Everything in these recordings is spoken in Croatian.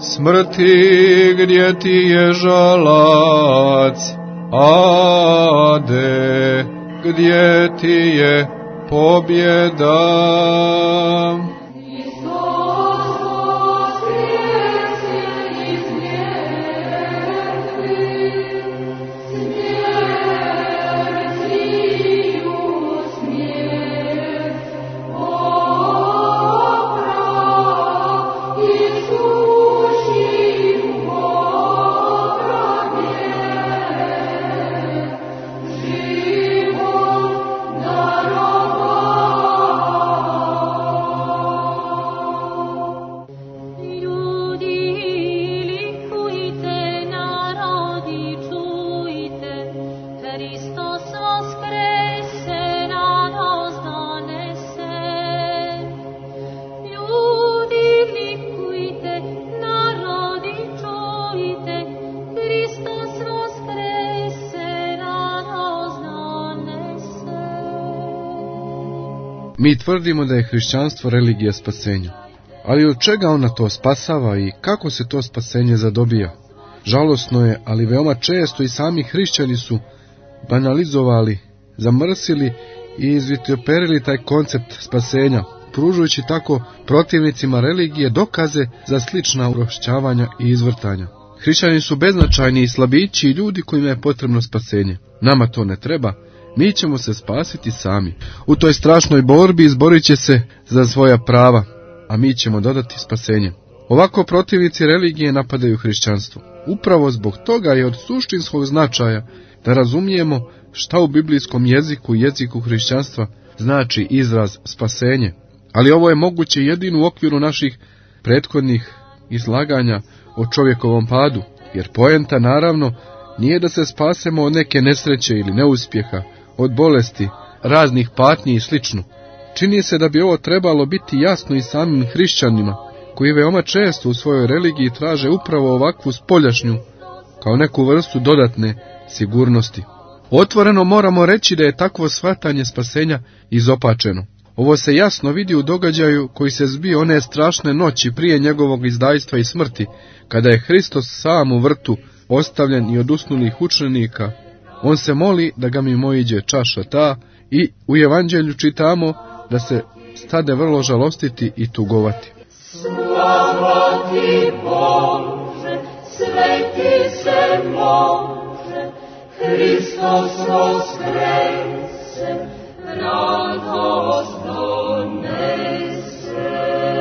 Smrti, gdje ti je žalac? Ade, gdje ti je pobjeda? Mi tvrdimo da je hrišćanstvo religija spasenja. Ali od čega ona to spasava i kako se to spasenje zadobija? Žalosno je, ali veoma često i sami hrišćani su banalizovali, zamrsili i izvitoperili taj koncept spasenja, pružujući tako protivnicima religije dokaze za slična urošćavanja i izvrtanja. Hrišćani su beznačajni i slabići i ljudi kojima je potrebno spasenje. Nama to ne treba. Mi ćemo se spasiti sami. U toj strašnoj borbi izborit će se za svoja prava, a mi ćemo dodati spasenje. Ovako protivnici religije napadaju hrišćanstvo. Upravo zbog toga je od suštinskog značaja da razumijemo šta u biblijskom jeziku i jeziku hrišćanstva znači izraz spasenje. Ali ovo je moguće jedino u okviru naših prethodnih izlaganja o čovjekovom padu, jer poenta naravno nije da se spasemo od neke nesreće ili neuspjeha, od bolesti, raznih patnji i slično. Čini se da bi ovo trebalo biti jasno i samim hrišćanima, koji veoma često u svojoj religiji traže upravo ovakvu spoljašnju, kao neku vrstu dodatne sigurnosti. Otvoreno moramo reći da je takvo shvatanje spasenja izopačeno. Ovo se jasno vidi u događaju koji se zbio one strašne noći prije njegovog izdajstva i smrti, kada je Hristos sam u vrtu ostavljen i od usnulih učenika. On se moli da ga mimoiđe čaša ta i u evanđelju čitamo da se stade vrlo žalostiti i tugovati. Slava ti Bože, sveti se može, Hristos voskrese, radost donese.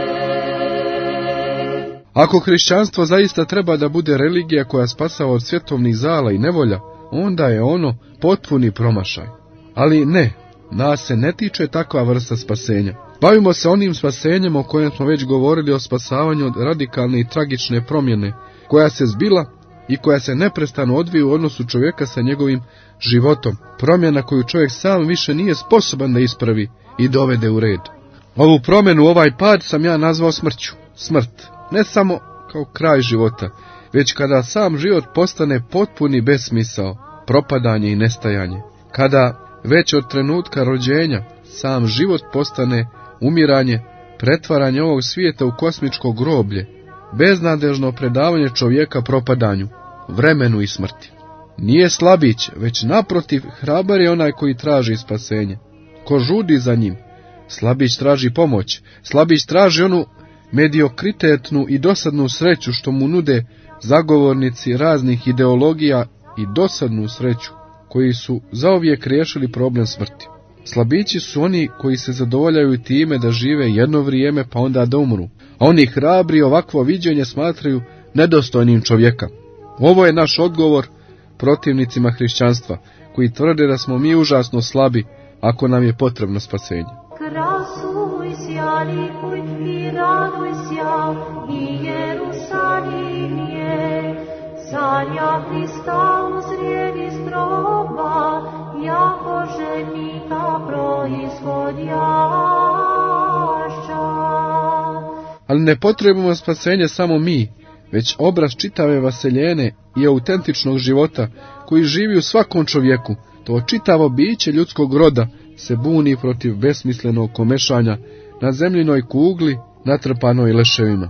Ako hrišćanstvo zaista treba da bude religija koja spasava od svjetovnih zala i nevolja, onda je ono potpuni promašaj. Ali ne, nas se ne tiče takva vrsta spasenja. Bavimo se onim spasenjem o kojem smo već govorili, o spasavanju od radikalne i tragične promjene, koja se zbila i koja se neprestano odvija u odnosu čovjeka sa njegovim životom. Promjena koju čovjek sam više nije sposoban da ispravi i dovede u red. Ovu promjenu, ovaj pad sam ja nazvao smrću. Smrt, ne samo kao kraj života, već kada sam život postane potpuni besmisao, propadanje i nestajanje. Kada već od trenutka rođenja sam život postane umiranje, pretvaranje ovog svijeta u kosmičko groblje, beznadežno predavanje čovjeka propadanju, vremenu i smrti. Nije slabić, već naprotiv hrabar je onaj koji traži spasenje. Ko žudi za njim, slabić traži pomoć, slabić traži onu mediokritetnu i dosadnu sreću što mu nude zagovornici raznih ideologija i dosadnu sreću koji su zauvijek riješili problem smrti. Slabići su oni koji se zadovoljaju time da žive jedno vrijeme pa onda da umru, a oni hrabri ovakvo viđenje smatraju nedostojnim čovjeka. Ovo je naš odgovor protivnicima hrišćanstva, koji tvrde da smo mi užasno slabi ako nam je potrebno spasenje. Krasuj sja, likuj i raduj sja, i Jerusalim je, sanja Hrista uzrijedi iz groba, jako ženika proizhodjašća. Ali ne potrebujemo spasenje samo mi, već obraz čitave vaseljene i autentičnog života koji živi u svakom čovjeku. To čitavo biće ljudskog roda se buni protiv besmislenog komešanja na zemljinoj kugli natrpanoj leševima.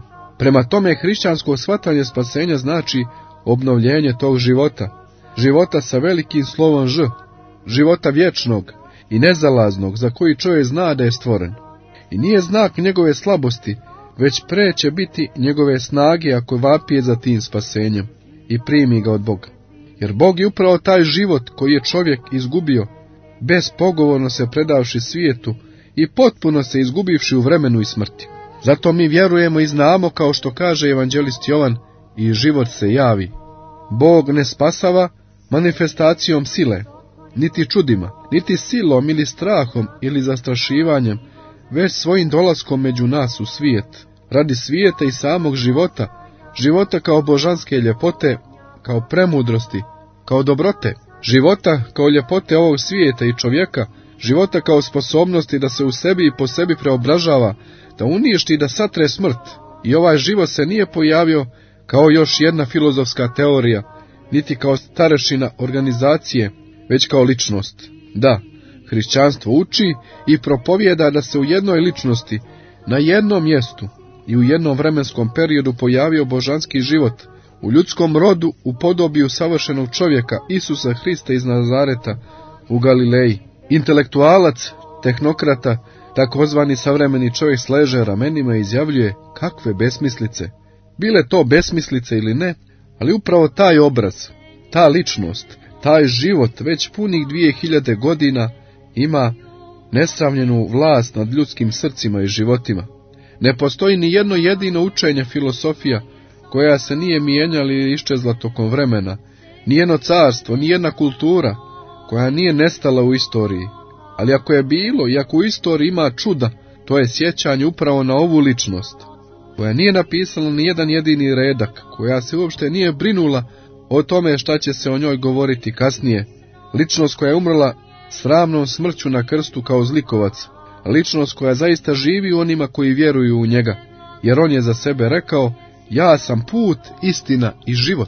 Prema tome, hrišćansko shvatanje spasenja znači obnovljenje tog života, života sa velikim slovom Ž, života vječnog i nezalaznog za koji čovjek zna da je stvoren. I nije znak njegove slabosti, već pre će biti njegove snage ako vapije za tim spasenjem i primi ga od Boga. Jer Bog je upravo taj život koji je čovjek izgubio, bespogovorno se predavši svijetu i potpuno se izgubivši u vremenu i smrti. Zato mi vjerujemo i znamo, kao što kaže evanđelist Jovan, i život se javi. Bog ne spasava manifestacijom sile, niti čudima, niti silom ili strahom ili zastrašivanjem, već svojim dolaskom među nas u svijet, radi svijeta i samog života, života kao božanske ljepote, kao premudrosti, kao dobrote, života kao ljepote ovog svijeta i čovjeka, života kao sposobnosti da se u sebi i po sebi preobražava, da uništi i da satre smrt. I ovaj život se nije pojavio kao još jedna filozofska teorija, niti kao starešina organizacije, već kao ličnost. Da, hrišćanstvo uči i propovijeda da se u jednoj ličnosti, na jednom mjestu i u jednom vremenskom periodu pojavio božanski život, u ljudskom rodu u podobiju savršenog čovjeka Isusa Hrista iz Nazareta u Galileji. Intelektualac, tehnokrata, takozvani savremeni čovjek sleže ramenima i izjavljuje kakve besmislice. Bile to besmislice ili ne, ali upravo taj obraz, ta ličnost, taj život već punih 2000 godina ima nesravnjenu vlast nad ljudskim srcima i životima. Ne postoji ni jedno jedino učenje filosofija koja se nije mijenjala ili iščezla tokom vremena, ni jedno carstvo, ni jedna kultura koja nije nestala u istoriji. Ali ako je bilo i ako u istoriji ima čuda, to je sjećanje upravo na ovu ličnost, koja nije napisala ni jedan jedini redak, koja se uopšte nije brinula o tome šta će se o njoj govoriti kasnije. Ličnost koja je umrla sramnom smrću na krstu kao zlikovac, ličnost koja zaista živi u onima koji vjeruju u njega, jer on je za sebe rekao: ja sam put, istina i život.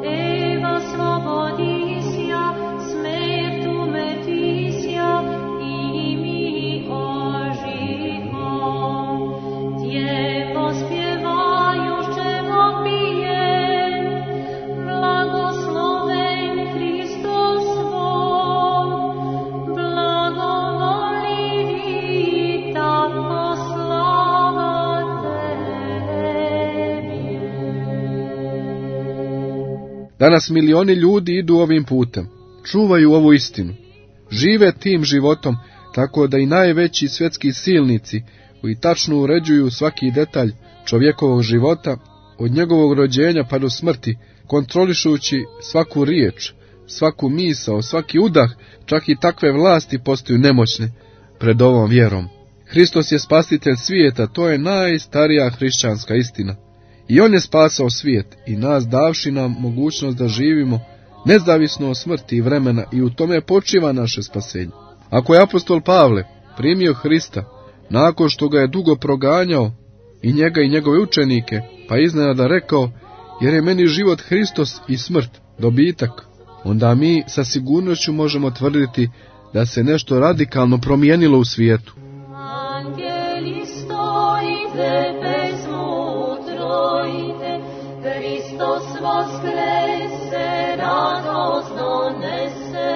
Danas milioni ljudi idu ovim putem, čuvaju ovu istinu, žive tim životom, tako da i najveći svjetski silnici, koji tačno uređuju svaki detalj čovjekovog života, od njegovog rođenja pa do smrti, kontrolišući svaku riječ, svaku misao, svaki udah, čak i takve vlasti postaju nemoćne pred ovom vjerom. Hristos je spasitelj svijeta, to je najstarija hrišćanska istina. I on je spasao svijet i nas davši nam mogućnost da živimo nezavisno od smrti i vremena, i u tome počiva naše spasenje. Ako je apostol Pavle primio Hrista nakon što ga je dugo proganjao, i njega i njegove učenike, pa iznenada rekao: jer je meni život Hristos i smrt dobitak, onda mi sa sigurnošću možemo tvrditi da se nešto radikalno promijenilo u svijetu. Angeli stojite, pesmu trojite, Hristos vaskrese, radost donese.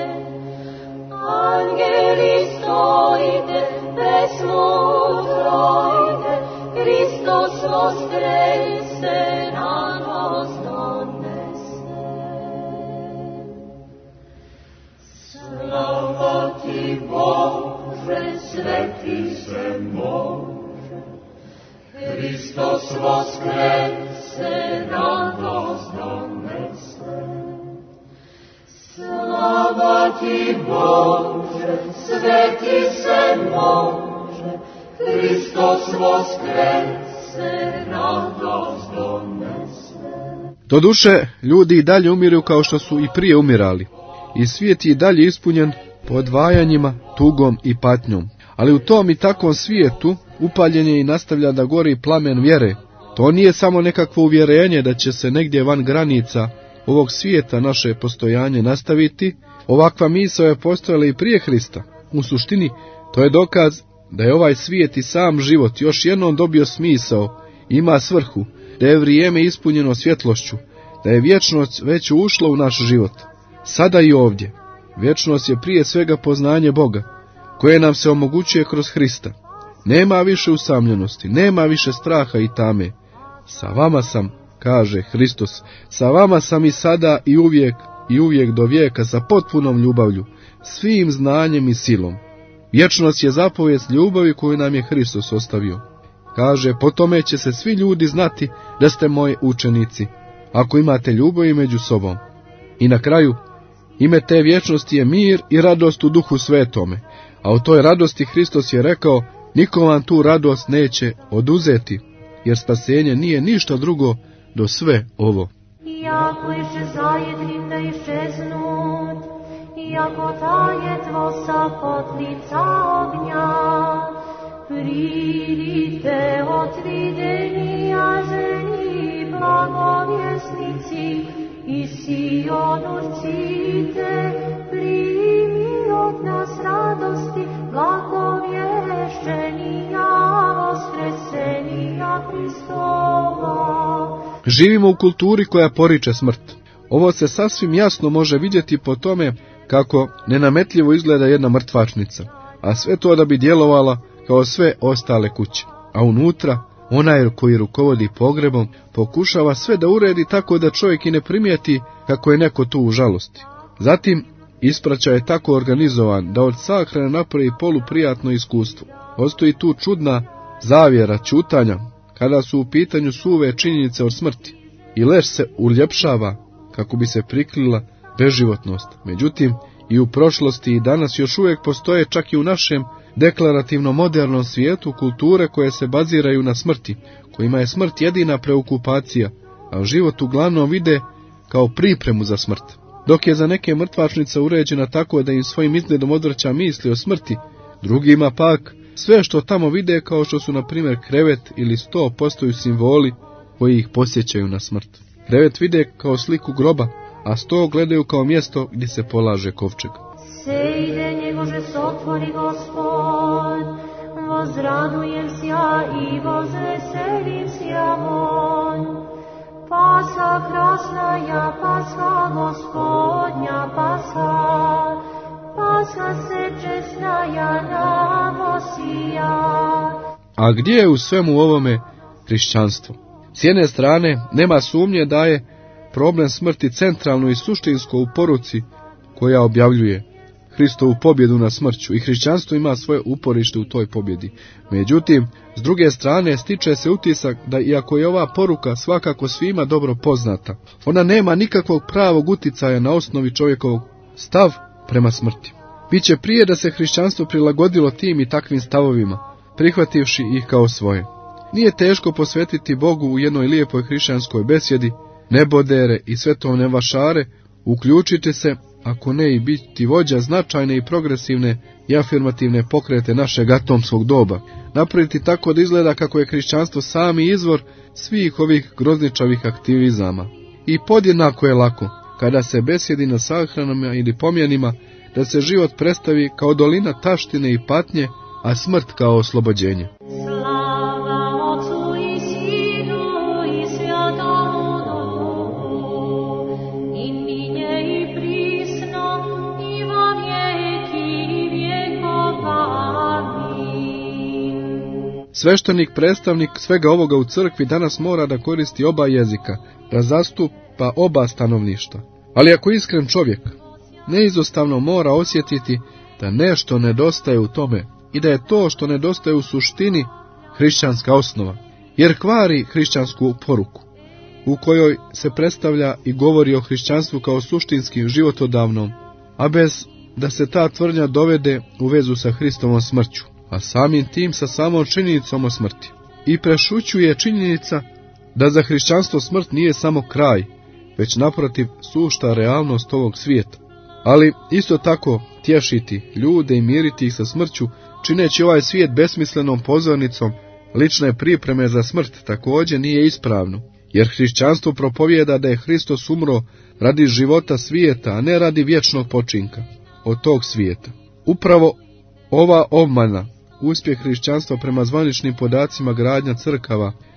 Angeli stojite, pesmu trojite, Hristos vaskrese, radost donese. Slava ti Bože, sveti se može, Hristos vaskrese, radost donese. Slava ti Bože, sveti se može, Hristos vaskrese, radost donese. Doduše, ljudi i dalje umiru kao što su i prije umirali, i svijet je i dalje ispunjen podvajanjima, tugom i patnjom. Ali u tom i takvom svijetu upaljen je i nastavlja da gori plamen vjere. To nije samo nekakvo uvjerenje da će se negdje van granica ovog svijeta naše postojanje nastaviti. Ovakva misao je postojala i prije Hrista. U suštini, to je dokaz da je ovaj svijet i sam život još jednom dobio smisao ima svrhu, da je vrijeme ispunjeno svjetlošću, da je vječnost već ušla u naš život. Sada i ovdje. Vječnost je prije svega poznanje Boga, koje nam se omogućuje kroz Hrista. Nema više usamljenosti, nema više straha i tame. Sa vama sam, kaže Hristos, sa vama sam i sada i uvijek do vijeka sa potpunom ljubavlju, svim znanjem i silom. Vječnost je zapovijest ljubavi koju nam je Hristos ostavio. Kaže, po tome će se svi ljudi znati da ste moji učenici, ako imate ljubav među sobom. I na kraju, ime te vječnosti je mir i radost u Duhu Svetome, a u toj radosti Hristos je rekao, niko vam tu radost neće oduzeti, jer spasenje nije ništa drugo do sve ovo. Iako iščezajed da iščeznut, iako tajetvo sa potlica ognja, pridite otvideni aženi blagovjesnici, i Sion urcite, primi od nas radosti, blagovješćenija, voskresenija Hristova. Živimo u kulturi koja poriče smrt. Ovo se sasvim jasno može vidjeti po tome kako nenametljivo izgleda jedna mrtvačnica, a sve to da bi djelovala kao sve ostale kuće. A unutra, onaj koji rukovodi pogrebom pokušava sve da uredi tako da čovjek i ne primijeti kako je neko tu u žalosti. Zatim, ispraćaj je tako organizovan da od sahrane napravi poluprijatno iskustvo. Postoji tu čudna zavjera ćutanja kada su u pitanju suve činjenice od smrti i lež se uljepšava kako bi se prikrila beživotnost. Međutim, i u prošlosti i danas još uvijek postoje čak i u našem deklarativno modernom svijetu kulture koje se baziraju na smrti, kojima je smrt jedina preokupacija, a život uglavnom vide kao pripremu za smrt. Dok je za neke mrtvačnica uređena tako da im svojim izgledom odvraća misli o smrti, drugima pak sve što tamo vide kao što su na primjer krevet ili sto postaju simboli koji ih posjećaju na smrt. Krevet vide kao sliku groba, a sto gledaju kao mjesto gdje se polaže kovčeg. Sejde njegože sotvori Gospod, vozradujem sja i vozveselim sja von. Pasha krasnaja, Pasha Gospodnja, Pasha se česnaja navosija. A gdje je u svemu ovome hrišćanstvo? S jedne strane, nema sumnje da je problem smrti centralno i suštinsko u poruci koja objavljuje Hristovu pobjedu na smrću i hrišćanstvo ima svoje uporište u toj pobjedi. Međutim, s druge strane stiče se utisak da iako je ova poruka svakako svima dobro poznata, ona nema nikakvog pravog uticaja na osnovi čovjekovog stav prema smrti. Biće prije da se hrišćanstvo prilagodilo tim i takvim stavovima, prihvativši ih kao svoje. Nije teško posvetiti Bogu u jednoj lijepoj hrišćanskoj besjedi, nebodere i svetovne vašare, uključiti se, ako ne i biti vođa značajne i progresivne i afirmativne pokrete našeg atomskog doba, napraviti tako da izgleda kako je hrišćanstvo sami izvor svih ovih grozničavih aktivizama. I podjednako je lako, kada se besjedi na sahranama ili pomjenima, da se život predstavi kao dolina taštine i patnje, a smrt kao oslobođenje. Sveštenik, predstavnik svega ovoga u crkvi danas mora da koristi oba jezika, da zastupa oba stanovništva. Ali ako iskren čovjek, neizostavno mora osjetiti da nešto nedostaje u tome i da je to što nedostaje u suštini hrišćanska osnova, jer kvari hrišćansku poruku, u kojoj se predstavlja i govori o hrišćanstvu kao suštinskim životodavnom, a bez da se ta tvrdnja dovede u vezu sa Hristovom smrću, a samim tim sa samom činjenicom o smrti. I prešućuje činjenica da za hrišćanstvo smrt nije samo kraj, već naprotiv sušta realnost ovog svijeta. Ali isto tako tješiti ljude i miriti ih sa smrću, čineći ovaj svijet besmislenom pozornicom lične pripreme za smrt, također nije ispravno, jer hrišćanstvo propovijeda da je Hristos umro radi života svijeta, a ne radi vječnog počinka od tog svijeta. Upravo ova obmana, uspjeh hrišćanstva prema zvaničnim podacima gradnja crkava,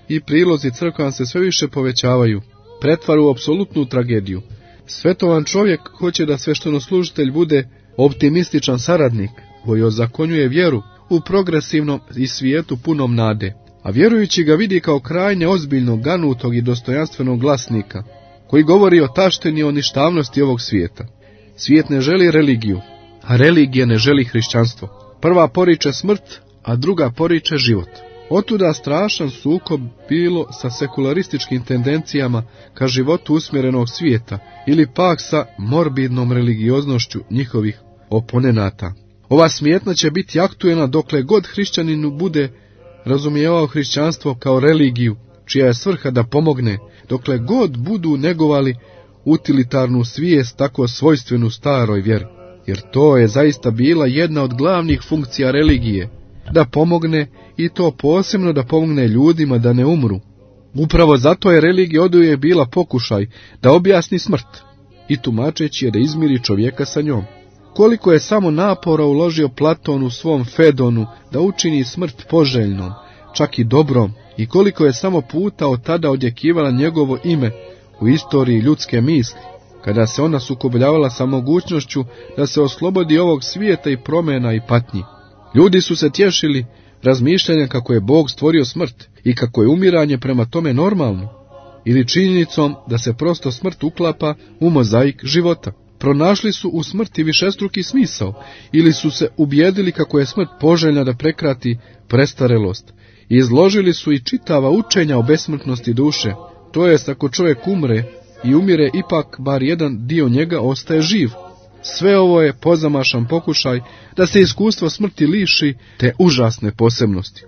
i prilozi crkvan se sve više povećavaju, pretvaru u apsolutnu tragediju. Svetovan čovjek hoće da sveštenoslужitelj bude optimističan saradnik koji ozakonjuje vjeru u progresivnom i svijetu punom nade, a vjerujući ga vidi kao krajnje ozbiljnog, ganutog i dostojanstvenog glasnika, koji govori o taštini i o ništavnosti ovog svijeta. Svijet ne želi religiju, a religija ne želi hrišćanstvo. Prva poriče smrt, a druga poriče život. Otuda strašan sukob bilo sa sekularističkim tendencijama ka životu usmjerenog svijeta ili pak sa morbidnom religioznošću njihovih oponenata. Ova smetnja će biti aktuelna dokle god hrišćaninu bude razumijevao hrišćanstvo kao religiju, čija je svrha da pomogne, dokle god budu negovali utilitarnu svijest tako svojstvenu staroj vjeri. Jer to je zaista bila jedna od glavnih funkcija religije, da pomogne i to posebno da pomogne ljudima da ne umru. Upravo zato je religija oduvijek bila pokušaj da objasni smrt i tumačeći je da izmiri čovjeka sa njom. Koliko je samo napora uložio Platon u svom Fedonu da učini smrt poželjnom, čak i dobrom, i koliko je samo puta od tada odjekivala njegovo ime u istoriji ljudske misli, kada se ona sukobljavala sa mogućnošću da se oslobodi ovog svijeta i promjena i patnji. Ljudi su se tješili razmišljanjem kako je Bog stvorio smrt i kako je umiranje prema tome normalno, ili činjenicom da se prosto smrt uklapa u mozaik života. Pronašli su u smrti višestruki smisao, ili su se ubijedili kako je smrt poželjna da prekrati prestarelost. Izložili su i čitava učenja o besmrtnosti duše, to jest ako čovjek umre i umire, ipak bar jedan dio njega ostaje živ. Sve ovo je pozamašan pokušaj da se iskustvo smrti liši te užasne posebnosti.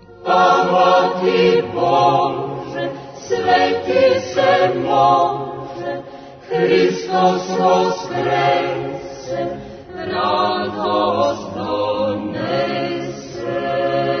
Slava ti Bože, sveti se može, Hristos voskrese, radost donese.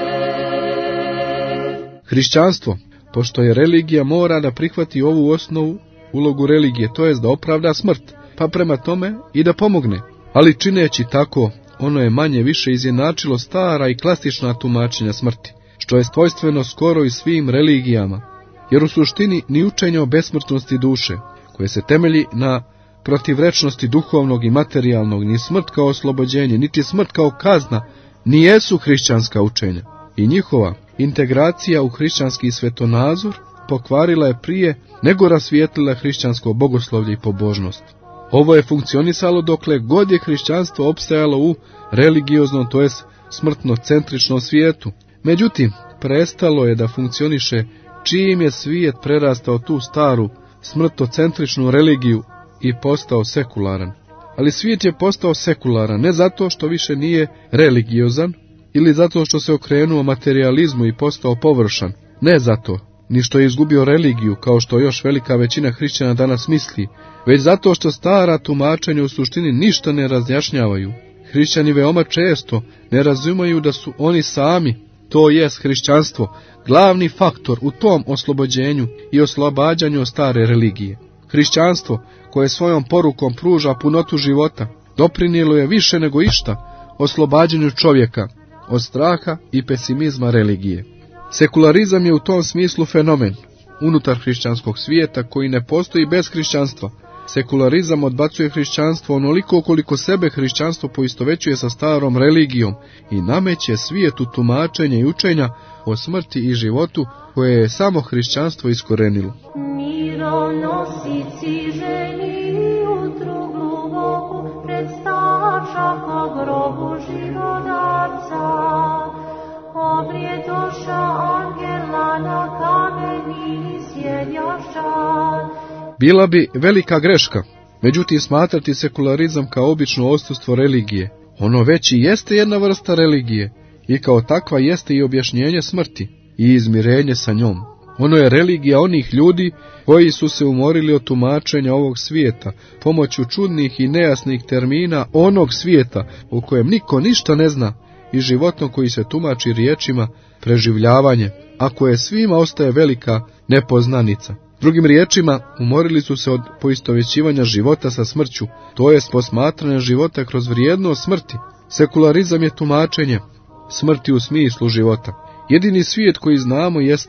Hrišćanstvo, pošto je religija, mora da prihvati ovu osnovu, ulogu religije, to jest da opravda smrt, pa prema tome i da pomogne. Ali čineći tako, ono je manje više izjednačilo stara i klasična tumačenja smrti, što je svojstveno skoro i svim religijama, jer u suštini ni učenje o besmrtnosti duše, koje se temelji na protivrečnosti duhovnog i materijalnog, ni smrt kao oslobođenje, niti smrt kao kazna, ni jesu hrišćanska učenja. I njihova integracija u hrišćanski svetonazor pokvarila je prije nego rasvijetlila hrišćansko bogoslovlje i pobožnost. Ovo je funkcionisalo dokle god je hrišćanstvo opstajalo u religioznom, to jest smrtno-centričnom svijetu. Međutim, prestalo je da funkcioniše čim je svijet prerastao tu staru smrtocentričnu religiju i postao sekularan. Ali svijet je postao sekularan ne zato što više nije religiozan ili zato što se okrenuo materializmu i postao površan, ne zato, ni što je izgubio religiju, kao što još velika većina hrišćana danas misli, već zato što stara tumačenja u suštini ništa ne razjašnjavaju. Hrišćani veoma često ne razumiju da su oni sami, to jest hrišćanstvo, glavni faktor u tom oslobođenju i oslobađanju od stare religije. Hrišćanstvo, koje svojom porukom pruža punotu života, doprinijelo je više nego išta oslobađanju čovjeka od straha i pesimizma religije. Sekularizam je u tom smislu fenomen unutar hrišćanskog svijeta koji ne postoji bez hrišćanstva. Sekularizam odbacuje hrišćanstvo onoliko koliko sebe hrišćanstvo poistovećuje sa starom religijom i nameće svijetu tumačenja i učenja o smrti i životu koje je samo hrišćanstvo iskorenilo. Mironosici ženi utru gluboku predstavša po grobu živodarca. Obrijedoša angela na kameni sjedjašća. Bila bi velika greška, međutim smatrati sekularizam kao obično odsustvo religije. Ono već i jeste jedna vrsta religije i kao takva jeste i objašnjenje smrti i izmirenje sa njom. Ono je religija onih ljudi koji su se umorili od tumačenja ovog svijeta pomoću čudnih i nejasnih termina onog svijeta u kojem niko ništa ne zna i životom koji se tumači riječima preživljavanje, a koje svima ostaje velika nepoznanica. Drugim riječima, umorili su se od poistovjećivanja života sa smrću, to jest posmatranja života kroz vrijednost smrti. Sekularizam je tumačenje smrti u smislu života. Jedini svijet koji znamo jeste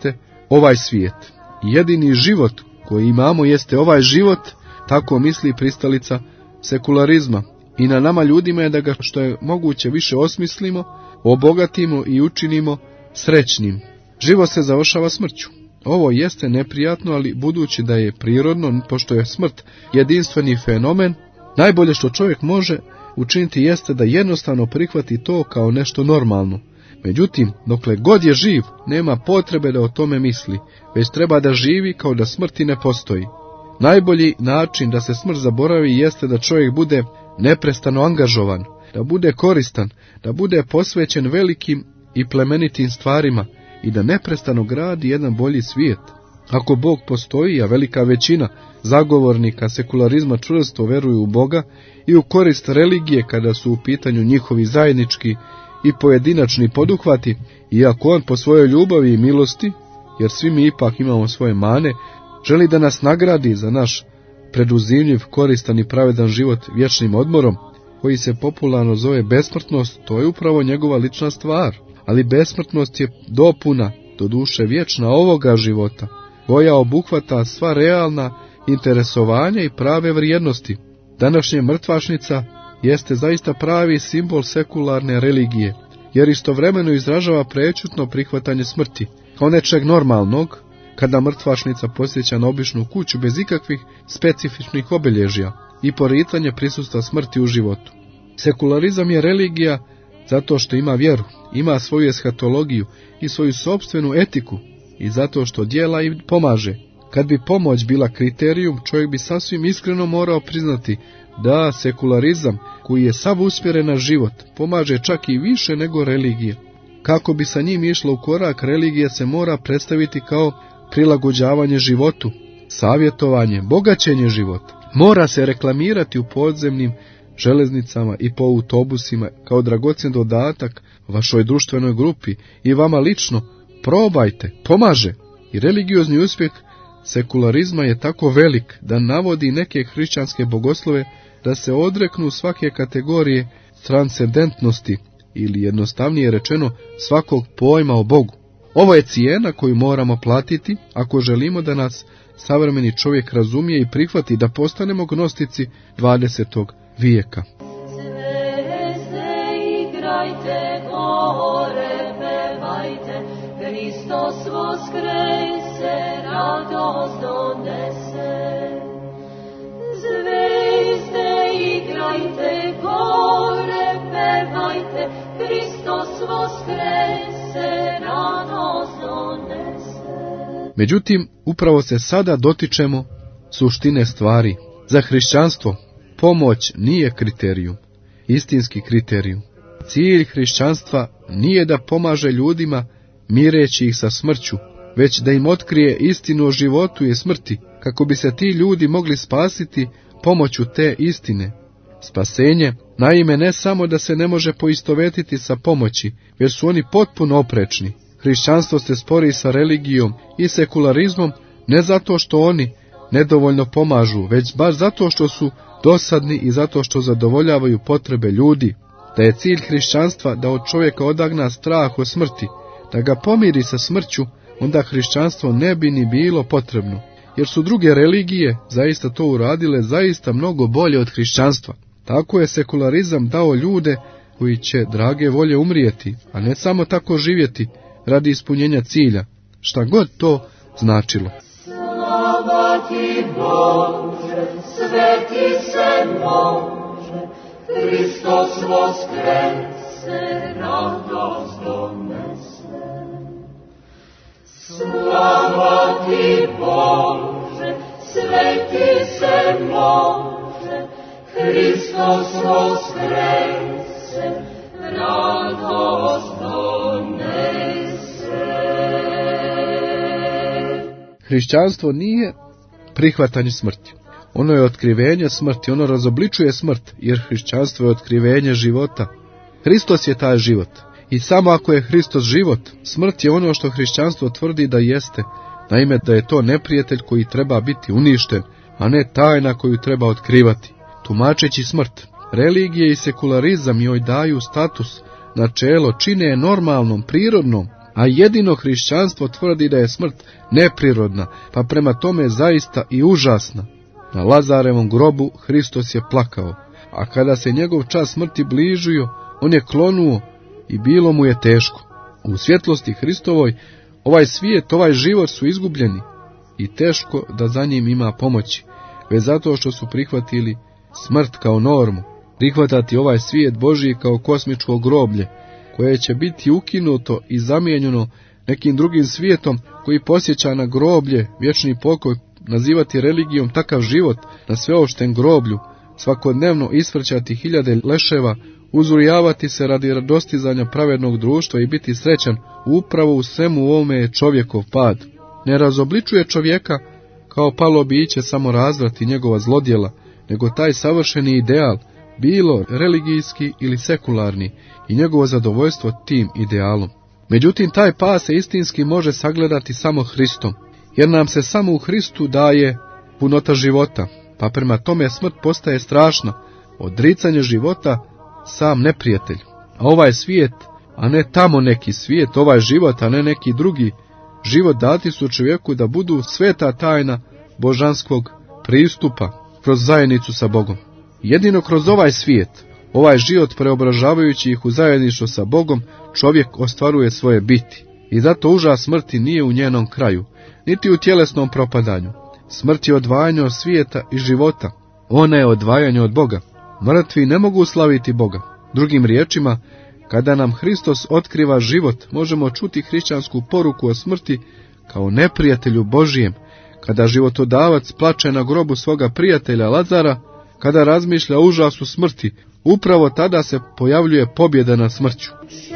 ovaj svijet. Jedini život koji imamo jeste ovaj život, tako misli pristalica sekularizma. I na nama ljudima je da ga što je moguće više osmislimo, obogatimo i učinimo srećnim. Život se završava smrću. Ovo jeste neprijatno, ali budući da je prirodno, pošto je smrt jedinstveni fenomen, najbolje što čovjek može učiniti jeste da jednostavno prihvati to kao nešto normalno. Međutim, dokle god je živ, nema potrebe da o tome misli, već treba da živi kao da smrti ne postoji. Najbolji način da se smrt zaboravi jeste da čovjek bude neprestano angažovan, da bude koristan, da bude posvećen velikim i plemenitim stvarima i da neprestano gradi jedan bolji svijet. Ako Bog postoji, a velika većina zagovornika sekularizma čvrsto veruju u Boga i u korist religije kada su u pitanju njihovi zajednički i pojedinačni poduhvati, iako on po svojoj ljubavi i milosti, jer svi mi ipak imamo svoje mane, želi da nas nagradi za naš preduzimljiv, koristan i pravedan život vječnim odmorom, koji se popularno zove besmrtnost, to je upravo njegova lična stvar. Ali besmrtnost je dopuna, doduše vječna ovoga života, koja obuhvata sva realna interesovanja i prave vrijednosti. Današnja mrtvačnica jeste zaista pravi simbol sekularne religije, jer istovremeno izražava prečutno prihvatanje smrti, kao nečeg normalnog, kada mrtvačnica posjeća na običnu kuću bez ikakvih specifičnih obilježja i poricanje prisustva smrti u životu. Sekularizam je religija zato što ima vjeru, ima svoju eshatologiju i svoju sopstvenu etiku i zato što djela i pomaže. Kad bi pomoć bila kriterijum, čovjek bi sasvim iskreno morao priznati da sekularizam, koji je sav usmjeren na život, pomaže čak i više nego religija. Kako bi sa njim išla u korak, religija se mora predstaviti kao prilagođavanje životu, savjetovanje, bogaćenje života. Mora se reklamirati u podzemnim železnicama i po autobusima kao dragocjen dodatak vašoj društvenoj grupi i vama lično. Probajte, pomaže. I religiozni uspjeh sekularizma je tako velik da navodi neke hrišćanske bogoslove da se odreknu svake kategorije transcendentnosti ili jednostavnije rečeno svakog pojma o Bogu. Ovo je cijena koju moramo platiti ako želimo da nas savremeni čovjek razumije i prihvati da postanemo gnostici 20. vijeka. Zvezde igrajte, gore pevajte, Hristos voskrese, radost donese. Zvezde igrajte, gore pevajte, Hristos voskrese, radost donese. Međutim, upravo se sada dotičemo suštine stvari. Za hrišćanstvo pomoć nije kriterijum, istinski kriterijum. Cilj hrišćanstva nije da pomaže ljudima mireći ih sa smrću, već da im otkrije istinu o životu i smrti, kako bi se ti ljudi mogli spasiti pomoću te istine. Spasenje, naime, ne samo da se ne može poistovetiti sa pomoći, već su oni potpuno oprečni. Hrišćanstvo se spori sa religijom i sekularizmom ne zato što oni nedovoljno pomažu, već baš zato što su dosadni i zato što zadovoljavaju potrebe ljudi. Da je cilj hrišćanstva da od čovjeka odagna strah o smrti, da ga pomiri sa smrću, onda hrišćanstvo ne bi ni bilo potrebno, jer su druge religije zaista to uradile zaista mnogo bolje od hrišćanstva. Tako je sekularizam dao ljude koji će drage volje umrijeti, a ne samo tako živjeti radi ispunjenja cilja, šta god to značilo. Slava ti Bože, sveti se može, Hristos voskrese, radost donese. Slava ti Bože, sveti se može, Hristos voskrese, radost donese. Hrišćanstvo nije prihvatanje smrti. Ono je otkrivenje smrti, ono razobličuje smrt, jer hrišćanstvo je otkrivenje života. Hristos je taj život. I samo ako je Hristos život, smrt je ono što hrišćanstvo tvrdi da jeste. Naime, da je to neprijatelj koji treba biti uništen, a ne tajna koju treba otkrivati. Tumačeći smrt, religije i sekularizam joj daju status, načelo, čine je normalnom, prirodnom, A jedino hrišćanstvo tvrdi da je smrt neprirodna, pa prema tome zaista i užasna. Na Lazarevom grobu Hristos je plakao, a kada se njegov čas smrti bližio, on je klonuo i bilo mu je teško. U svjetlosti Hristovoj ovaj svijet, ovaj život su izgubljeni i teško da za njim ima pomoći, već zato što su prihvatili smrt kao normu, prihvatati ovaj svijet Božji kao kosmičko groblje, koje će biti ukinuto i zamijenjeno nekim drugim svijetom koji posjeća na groblje, vječni pokoj, nazivati religijom takav život na sveopštem groblju, svakodnevno isvrćati hiljade leševa, uzrujavati se radi dostizanja pravednog društva i biti srećan upravo u svemu ovome je čovjekov pad. Ne razobličuje čovjeka kao palo biće samo razvrat i njegova zlodjela, nego taj savršeni ideal, bilo religijski ili sekularni, i njegovo zadovoljstvo tim idealom. Međutim, taj pad se istinski može sagledati samo Hristom, jer nam se samo u Hristu daje punota života, pa prema tome smrt postaje strašna, odricanje života sam neprijatelj. A ovaj svijet, a ne tamo neki svijet, ovaj život, a ne neki drugi život dati su čovjeku da budu sveta tajna božanskog pristupa kroz zajednicu sa Bogom. Jedino kroz ovaj svijet, ovaj život preobražavajući ih u zajedništvo sa Bogom, čovjek ostvaruje svoje biti. I zato užas smrti nije u njenom kraju, niti u tjelesnom propadanju. Smrt je odvajanje od svijeta i života. Ona je odvajanje od Boga. Mrtvi ne mogu slaviti Boga. Drugim riječima, kada nam Hristos otkriva život, možemo čuti hrišćansku poruku o smrti kao neprijatelju Božijem. Kada životodavac plače na grobu svoga prijatelja Lazara, kada razmišlja o užasu smrti, upravo tada se pojavljuje pobjeda nad smrću.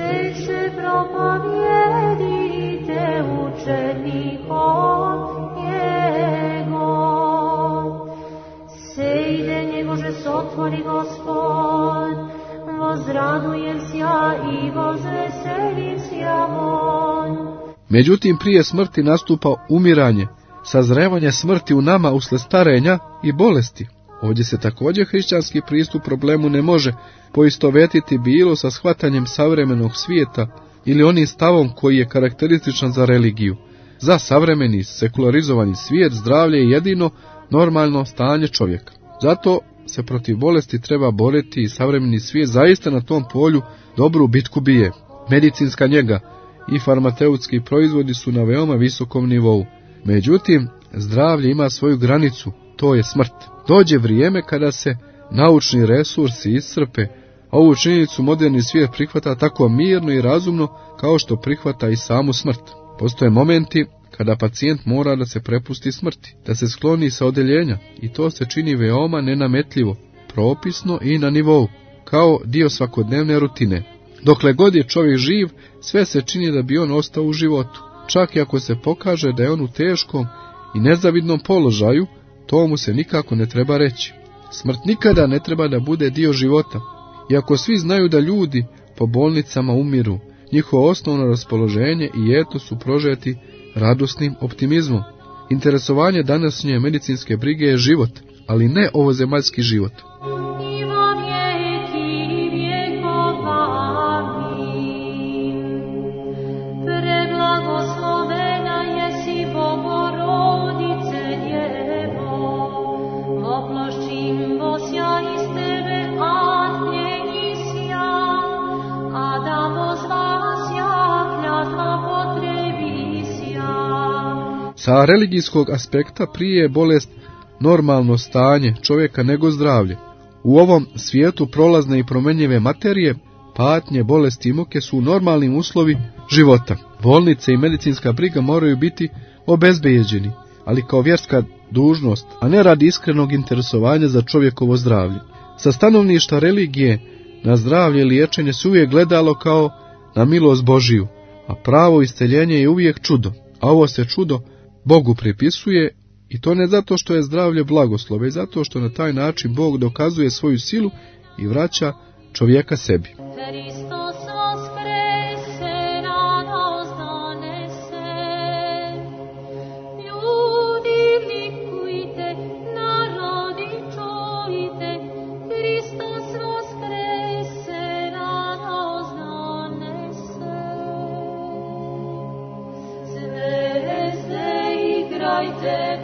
Otvori Gospod, vozradujem sja i vozveselim sja von. Međutim, prije smrti nastupa umiranje, sazrevanje smrti u nama usled starenja i bolesti. Ovdje se također hrišćanski pristup problemu ne može poistovetiti bilo sa shvatanjem savremenog svijeta ili onim stavom koji je karakterističan za religiju. Za savremeni sekularizovani svijet zdravlje je jedino normalno stanje čovjeka. Zato se protiv bolesti treba boriti i savremeni svijet zaista na tom polju dobru bitku bije. Medicinska njega i farmaceutski proizvodi su na veoma visokom nivou. Međutim, zdravlje ima svoju granicu, to je smrt. Dođe vrijeme kada se naučni resursi iscrpe, a ovu činjenicu moderni svijet prihvata tako mirno i razumno kao što prihvata i samu smrt. Postoje momenti kada pacijent mora da se prepusti smrti, da se skloni sa odeljenja, i to se čini veoma nenametljivo, propisno i na nivou, kao dio svakodnevne rutine. Dokle god je čovjek živ, sve se čini da bi on ostao u životu. Čak i ako se pokaže da je on u teškom i nezavidnom položaju, to mu se nikako ne treba reći. Smrt nikada ne treba da bude dio života. Iako svi znaju da ljudi po bolnicama umiru, njihovo osnovno raspoloženje i eto su prožeti radosnim optimizmom. Interesovanje današnje medicinske brige je život, ali ne ovozemaljski život. Sa religijskog aspekta prije je bolest normalno stanje čovjeka nego zdravlje. U ovom svijetu prolazne i promenjive materije, patnje, bolesti i muke su normalni uslovi života. Bolnice i medicinska briga moraju biti obezbeđeni, ali kao vjerska dužnost, a ne radi iskrenog interesovanja za čovjekovo zdravlje. Sa stanovišta religije na zdravlje i liječenje se uvijek gledalo kao na milost Božiju, a pravo isceljenje je uvijek čudo, a ovo se čudo Bogu pripisuje, i to ne zato što je zdravlje blagoslov, već zato što na taj način Bog dokazuje svoju silu i vraća čovjeka sebi.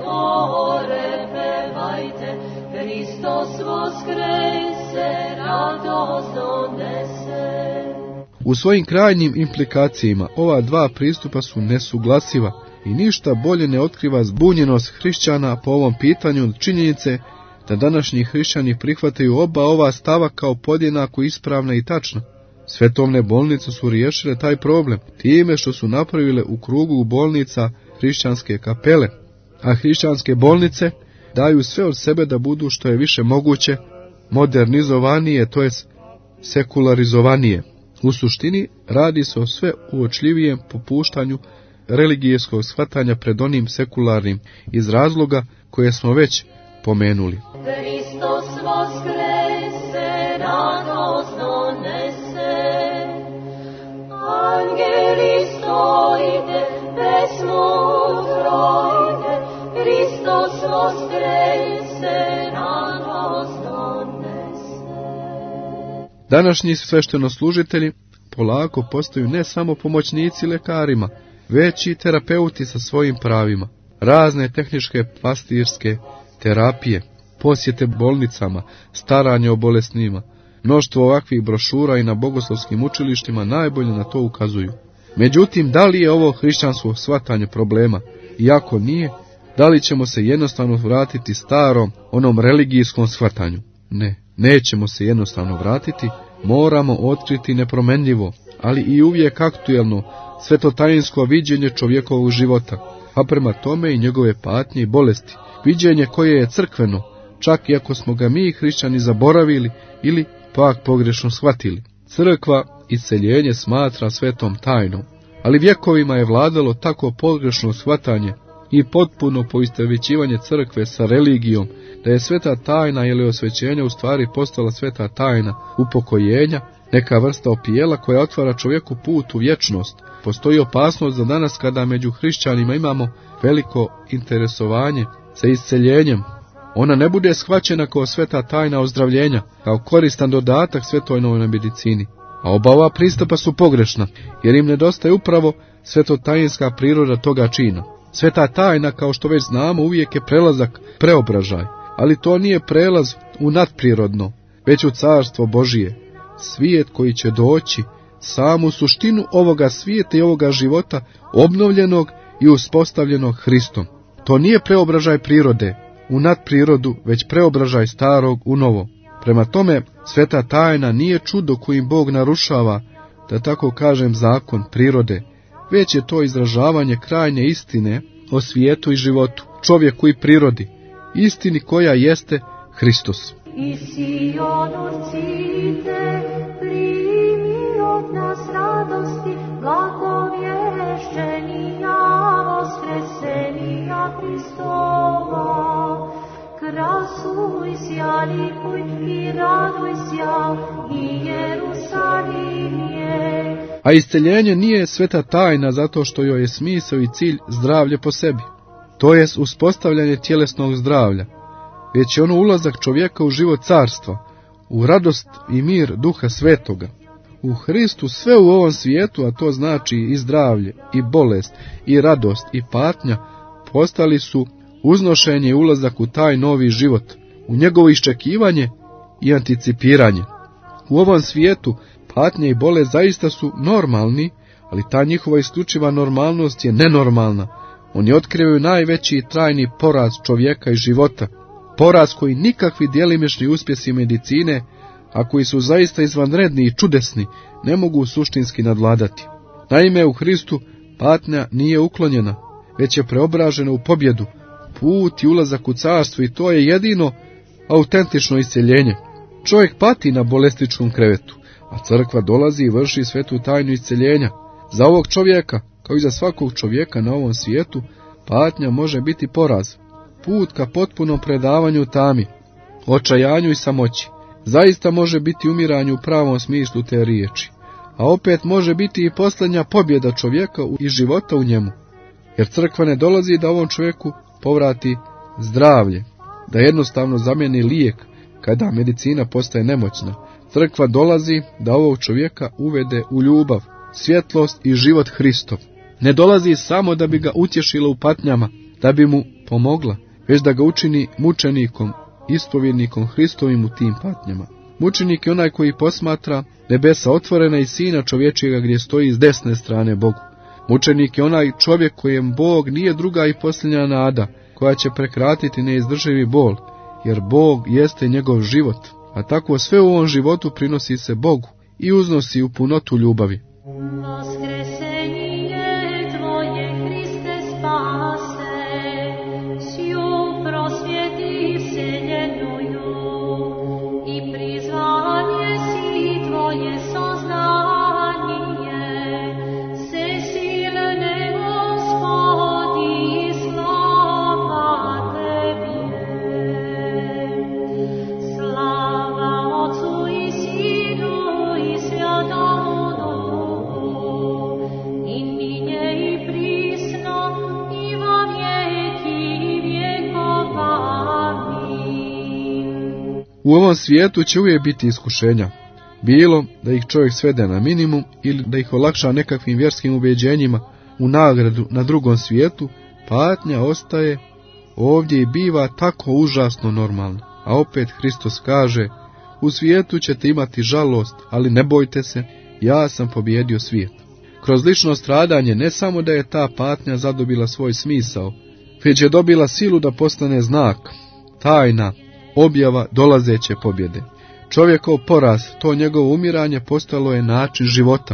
gore pevajte, Hristos voskrese, radost donese. U svojim krajnjim implikacijama ova dva pristupa su nesuglasiva i ništa bolje ne otkriva zbunjenost hrišćana po ovom pitanju od činjenice da današnji hrišćani prihvataju oba ova stava kao podjednako ispravna i tačna. Svetovne bolnice su riješile taj problem time što su napravile u krugu bolnica hrišćanske kapele, a hrišćanske bolnice daju sve od sebe da budu što je više moguće modernizovanije, to jest sekularizovanije. U suštini radi se o sve uočljivijem popuštanju religijskog shvatanja pred onim sekularnim iz razloga koje smo već pomenuli. Hristos voskrese, radost donese. Angeli stojite, pesmu trojite, Hristos voskrese, radost donese. Današnji sveštenoslужitelji polako postaju ne samo pomoćnici lekarima, već i terapeuti sa svojim pravima. Razne tehničke pastirske terapije, posjete bolnicama, staranje o bolesnima, mnoštvo ovakvih brošura i na bogoslovskim učilištima najbolje na to ukazuju. Međutim, da li je ovo hrišćansko shvatanje problema? I ako nije, da li ćemo se jednostavno vratiti starom, onom religijskom shvatanju? Ne, nećemo se jednostavno vratiti, moramo otkriti nepromenljivo, ali i uvijek aktuelno, svetotajinsko viđenje čovjekovog života, a prema tome i njegove patnje i bolesti, viđenje koje je crkveno, čak i ako smo ga mi hrišćani zaboravili ili pak pogrešno shvatili. Crkva isceljenje smatra svetom tajnom, ali vjekovima je vladalo tako pogrešno shvatanje i potpuno poistovjećivanje crkve sa religijom, da je sveta tajna ili osvećenja u stvari postala sveta tajna upokojenja, neka vrsta opijela koja otvara čovjeku put u vječnost. Postoji opasnost za danas kada među hrišćanima imamo veliko interesovanje za isceljenjem. Ona ne bude shvaćena kao sveta tajna ozdravljenja, kao koristan dodatak svetovnoj medicini. A oba ova pristupa su pogrešna, jer im nedostaje upravo svetotajinska priroda toga čina. Sveta tajna, kao što već znamo, uvijek je prelazak, preobražaj, ali to nije prelaz u nadprirodno, već u carstvo Božije. Svijet koji će doći, samu suštinu ovoga svijeta i ovoga života, obnovljenog i uspostavljenog Hristom. To nije preobražaj prirode u nadprirodu, već preobražaj starog u novo. Prema tome, sveta tajna nije čudo kojim Bog narušava, da tako kažem, zakon prirode, već je to izražavanje krajnje istine o svijetu i životu, čovjeku i prirodi, istini koja jeste Hristos. I Sionu cite, primi od nas radosti, blagovješćenja, voskresenja Hristova. Krasuj sja, likuj i raduj sja, i Jerusalimje. A isceljenje nije sveta tajna zato što joj je smisao i cilj zdravlje po sebi, to jest uspostavljanje tjelesnog zdravlja, već je ono ulazak čovjeka u život carstva, u radost i mir Duha Svetoga. U Hristu sve u ovom svijetu, a to znači i zdravlje, i bolest, i radost, i patnja, postali su uznošenje i ulazak u taj novi život, u njegovo iščekivanje i anticipiranje. U ovom svijetu patnje i bolest zaista su normalni, ali ta njihova isključiva normalnost je nenormalna. Oni otkrivaju najveći i trajni poraz čovjeka i života, poraz koji nikakvi djelimični uspjesi medicine, a koji su zaista izvanredni i čudesni, ne mogu suštinski nadvladati. Naime, u Hristu patnja nije uklonjena, već je preobražena u pobjedu, put i ulazak u carstvo, i to je jedino autentično isceljenje. Čovjek pati na bolestičkom krevetu, a crkva dolazi i vrši svetu tajnu isceljenja. Za ovog čovjeka, kao i za svakog čovjeka na ovom svijetu, patnja može biti poraz, put ka potpunom predavanju tami, očajanju i samoći. Zaista može biti umiranje u pravom smislu te riječi, a opet može biti i posljednja pobjeda čovjeka i života u njemu, jer crkva ne dolazi da ovom čovjeku povrati zdravlje, da jednostavno zamijeni lijek kada medicina postaje nemoćna. Crkva dolazi da ovog čovjeka uvede u ljubav, svjetlost i život Hristov. Ne dolazi samo da bi ga utješila u patnjama, da bi mu pomogla, već da ga učini mučenikom, ispovjednikom Hristovim u tim patnjama. Mučenik je onaj koji posmatra nebesa otvorena i Sina čovječijega gdje stoji s desne strane Bogu. Mučenik je onaj čovjek kojem Bog nije druga i posljednja nada, koja će prekratiti neizdrživi bol, jer Bog jeste njegov život, a tako sve u ovom životu prinosi se Bogu i uznosi u punotu ljubavi. U ovom svijetu će uvijek biti iskušenja, bilo da ih čovjek svede na minimum ili da ih olakša nekakvim vjerskim ubjeđenjima u nagradu na drugom svijetu, patnja ostaje ovdje i biva tako užasno normalno. A opet Hristos kaže, u svijetu ćete imati žalost, ali ne bojte se, ja sam pobjedio svijet. Kroz lično stradanje ne samo da je ta patnja zadobila svoj smisao, već je dobila silu da postane znak, tajna, objava dolazeće pobjede. Čovjekov poraz, to njegovo umiranje postalo je način života.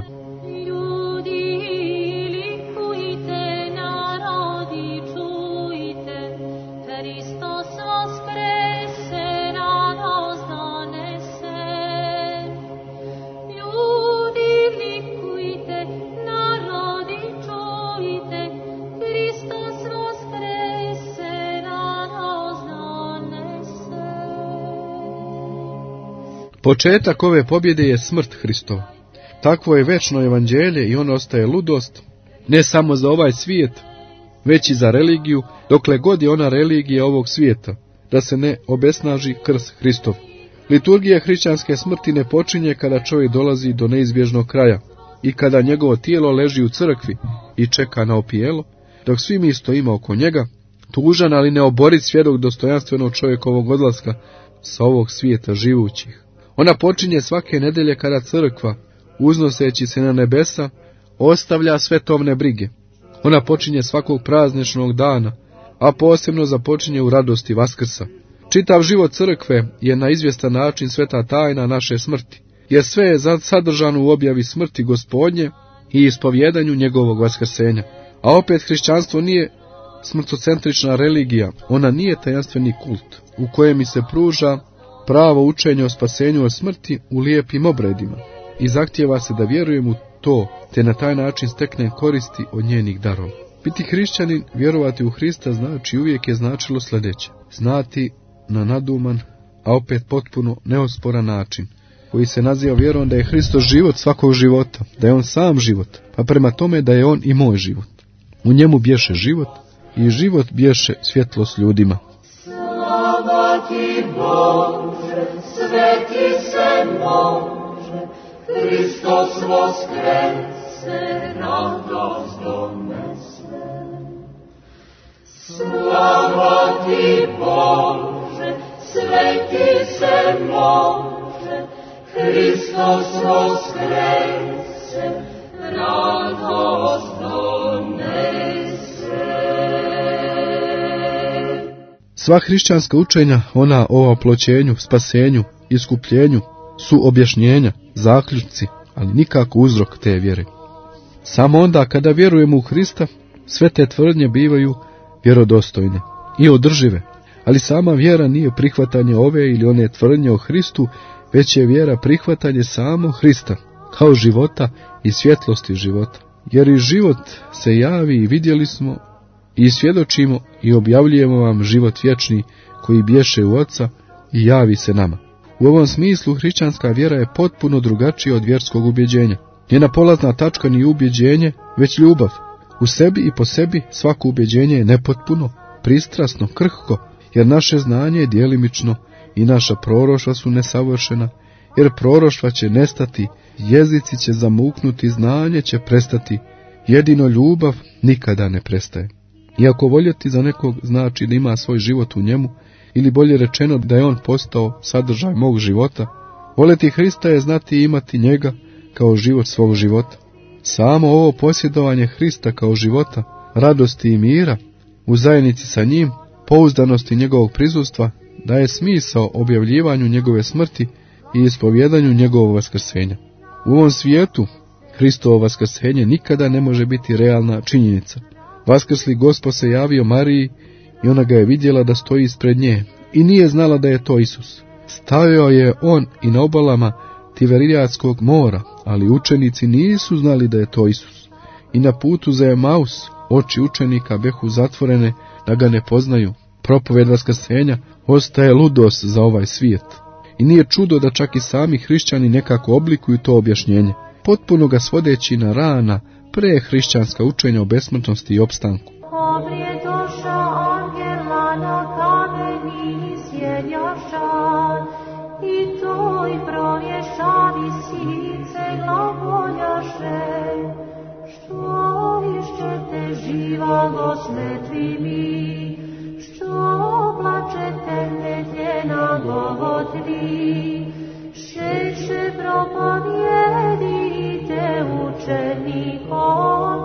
Početak ove pobjede je smrt Hristova. Takvo je večno evanđelje i ono ostaje ludost, ne samo za ovaj svijet, već i za religiju, dokle god je ona religija ovog svijeta, da se ne obesnaži krst Hristov. Liturgija hrišćanske smrti ne počinje kada čovjek dolazi do neizbježnog kraja i kada njegovo tijelo leži u crkvi i čeka na opijelo, dok svi mi stojimo oko njega, tužan ali neoborit svjedok dostojanstvenog čovjekovog odlaska sa ovog svijeta živućih. Ona počinje svake nedelje kada crkva, uznoseći se na nebesa, ostavlja svetovne brige. Ona počinje svakog prazničnog dana, a posebno započinje u radosti Vaskrsa. Čitav život crkve je na izvjestan način sveta tajna naše smrti, jer sve je sadržano u objavi smrti Gospodnje i ispovjedanju njegovog vaskrsenja. A opet hrišćanstvo nije smrtocentrična religija, ona nije tajanstveni kult, u kojem mi se pruža pravo učenje o spasenju od smrti u lijepim obredima i zahtijeva se da vjerujem u to, te na taj način steknem koristi od njenih darova. Biti hrišćanin, vjerovati u Hrista, znači uvijek je značilo sljedeće: znati na naduman, a opet potpuno neosporan način, koji se naziva vjerom da je Hristos život svakog života, da je on sam život, pa prema tome da je on i moj život. U njemu bješe život i život bješe svjetlost ljudima. Slava ti Bože, sveti se može, Hristos voskrese, radost donese. Slava ti Bože, sveti se može, Hristos voskrese, radost donese. Sva hrišćanska učenja, ona o oploćenju, spasenju, iskupljenju, su objašnjenja, zaključci, ali nikako uzrok te vjere. Samo onda kada vjerujemo u Hrista, sve te tvrdnje bivaju vjerodostojne i održive, ali sama vjera nije prihvatanje ove ili one tvrdnje o Hristu, već je vjera prihvatanje samo Hrista, kao života i svjetlosti života. Jer i život se javi i vidjeli smo i svjedočimo i objavljujemo vam život vječni koji bješe u Oca i javi se nama. U ovom smislu hrišćanska vjera je potpuno drugačija od vjerskog ubjeđenja. Njena polazna tačka nije ubjeđenje, već ljubav. U sebi i po sebi svako ubjeđenje je nepotpuno, pristrasno, krhko, jer naše znanje je djelimično i naša proroštva su nesavršena, jer proroštva će nestati, jezici će zamuknuti, znanje će prestati, jedino ljubav nikada ne prestaje. Iako voljeti za nekog znači da ima svoj život u njemu, ili bolje rečeno da je on postao sadržaj mog života, voljeti Hrista je znati i imati njega kao život svog života. Samo ovo posjedovanje Hrista kao života, radosti i mira, u zajednici sa njim, pouzdanosti njegovog prisustva, daje smisao objavljivanju njegove smrti i ispovjedanju njegovog vaskrsenja. U ovom svijetu Hristovo vaskrsenje nikada ne može biti realna činjenica. Vaskrsli Gospod se javio Mariji i ona ga je vidjela da stoji ispred nje i nije znala da je to Isus. Stajao je on i na obalama Tiberijadskog mora, ali učenici nisu znali da je to Isus. I na putu za Emaus oči učenika behu zatvorene da ga ne poznaju. Propoved vaskrsenja ostaje ludost za ovaj svijet. I nije čudo da čak i sami hrišćani nekako oblikuju to objašnjenje, potpuno ga svodeći na rana prehrišćanska učenja o besmrtnosti i opstanku. I to i provješavi sice glagoljaše, što išćete živa gosmetvi mi, što plačete medljena govotvi, šeće propovjedite učenikom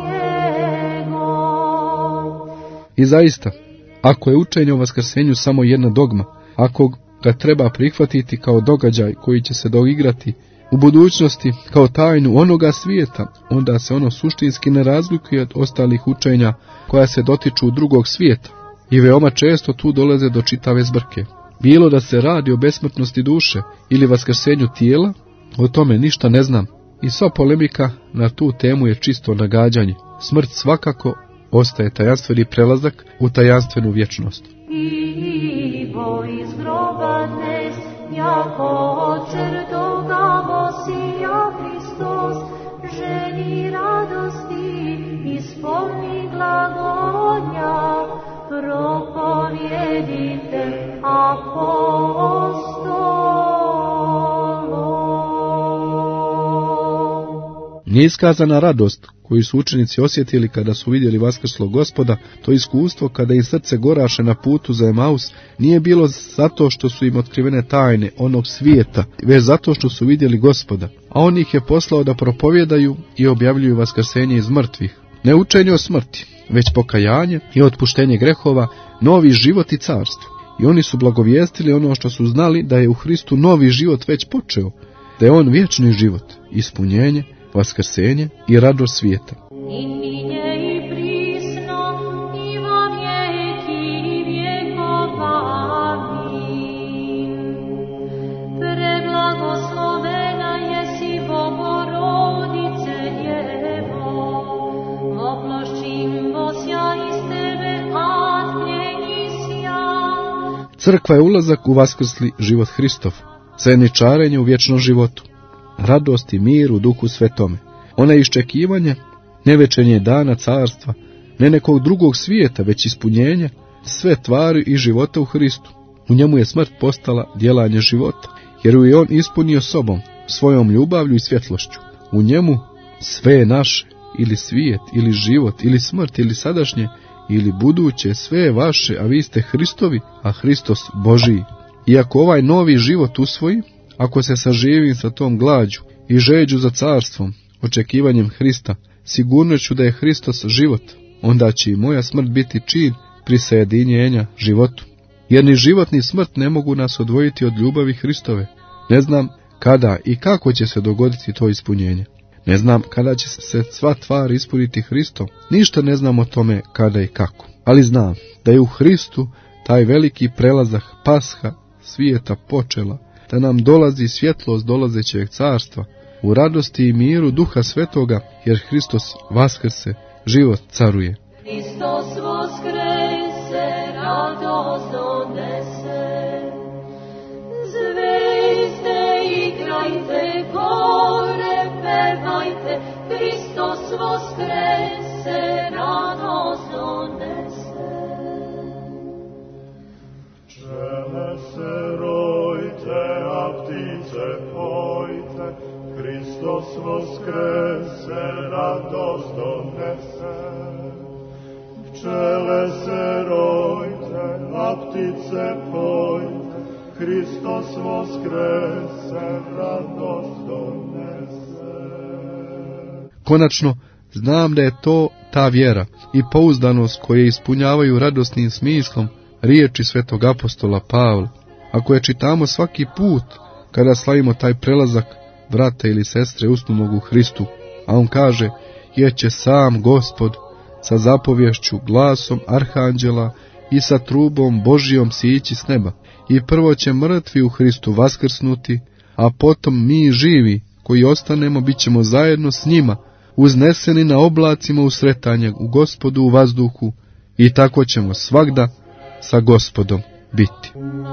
njegov. I zaista, ako je učenje o vaskrsenju samo jedna dogma, ako ga treba prihvatiti kao događaj koji će se doigrati u budućnosti kao tajnu onoga svijeta, onda se ono suštinski ne razlikuje od ostalih učenja koja se dotiču drugog svijeta i veoma često tu dolaze do čitave zbrke. Bilo da se radi o besmrtnosti duše ili vaskrsenju tijela, o tome ništa ne znam i sva polemika na tu temu je čisto nagađanje. Smrt svakako ostaje tajanstveni prelazak u tajanstvenu vječnost. Ivo iz groba dnes, jako očer dogavo sija Hristos, ženi radosti, ispolni glagonja, propovjedite apostolom. Neiskazana radost koju su učenici osjetili kada su vidjeli vaskrslog Gospoda, to iskustvo kada im srce goraše na putu za Emaus, nije bilo zato što su im otkrivene tajne onog svijeta, već zato što su vidjeli Gospoda, a on ih je poslao da propovjedaju i objavljuju vaskrsenje iz mrtvih. Ne učenje o smrti, već pokajanje i otpuštenje grehova, novi život i carstvo. I oni su blagovijestili ono što su znali, da je u Hristu novi život već počeo, da je on vječni život, ispunjenje, vaskrsenje i radost svijeta. I ninje i prisno, i vo vijeki vjekova. Amin. Preblagoslovena jesi Bogorodice Djevo, oplošćim Bosja iz tebe, adnjenisja. Crkva je ulazak u vaskrsli život Hristov, zajedničarenje u vječnom životu, radost i mir u Duhu Svetome. Ona je iščekivanje, ne večernje dana carstva, ne nekog drugog svijeta, već ispunjenje sve tvari i života u Hristu. U njemu je smrt postala djelanje života, jer ju je on ispunio sobom, svojom ljubavlju i svjetlošću. U njemu sve je naše, ili svijet, ili život, ili smrt, ili sadašnje, ili buduće, sve je vaše, a vi ste Hristovi, a Hristos Božiji. Iako ovaj novi život usvoji, ako se saživim sa tom glađu i žeđu za carstvom, očekivanjem Hrista, sigurnoću da je Hristos život, onda će i moja smrt biti čin prisajedinjenja životu. Jer ni život ni smrt ne mogu nas odvojiti od ljubavi Hristove. Ne znam kada i kako će se dogoditi to ispunjenje. Ne znam kada će se sva tvar ispuniti Hristom. Ništa ne znam o tome kada i kako. Ali znam da je u Hristu taj veliki prelazak Pasha svijeta počela, da nam dolazi svjetlost dolazećeg carstva, u radosti i miru Duha Svetoga, jer Hristos vaskrse, život caruje. Hristos vaskrese, radost donese, zvijezde igrajte, gore pevajte, Hristos vaskrese, radost donese. Pčele se rojte, a ptice pojte, Hristos vaskrese, radost donese. Pčele se rojte, a ptice pojte, Hristos voskrese, radost donese. Konačno, znam da je to ta vjera i pouzdanost koje ispunjavaju radosnim smislom riječi svetog apostola Pavla. Ako je čitamo svaki put kada slavimo taj prelazak brata ili sestre usnulog u Hristu, a on kaže, jeće sam Gospod sa zapovješću, glasom arhanđela i sa trubom Božijom sići s neba. I prvo će mrtvi u Hristu vaskrsnuti, a potom mi živi, koji ostanemo, bit ćemo zajedno s njima, uzneseni na oblacima u sretanje u Gospodu u vazduhu, i tako ćemo svagda sa Gospodom biti.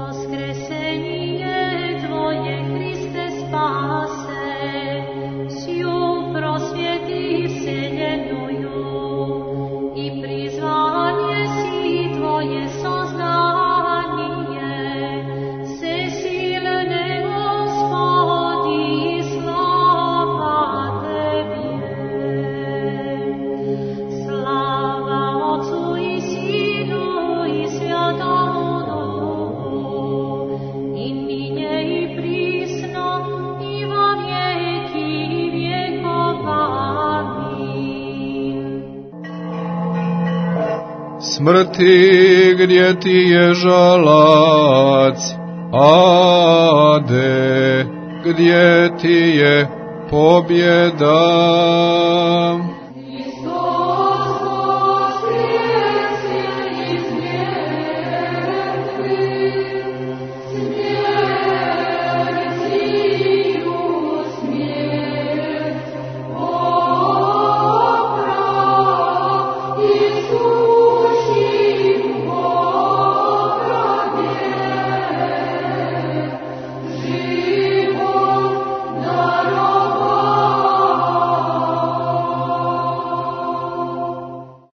Smrti, gdje ti je žalac? Ade, gdje ti je pobjeda?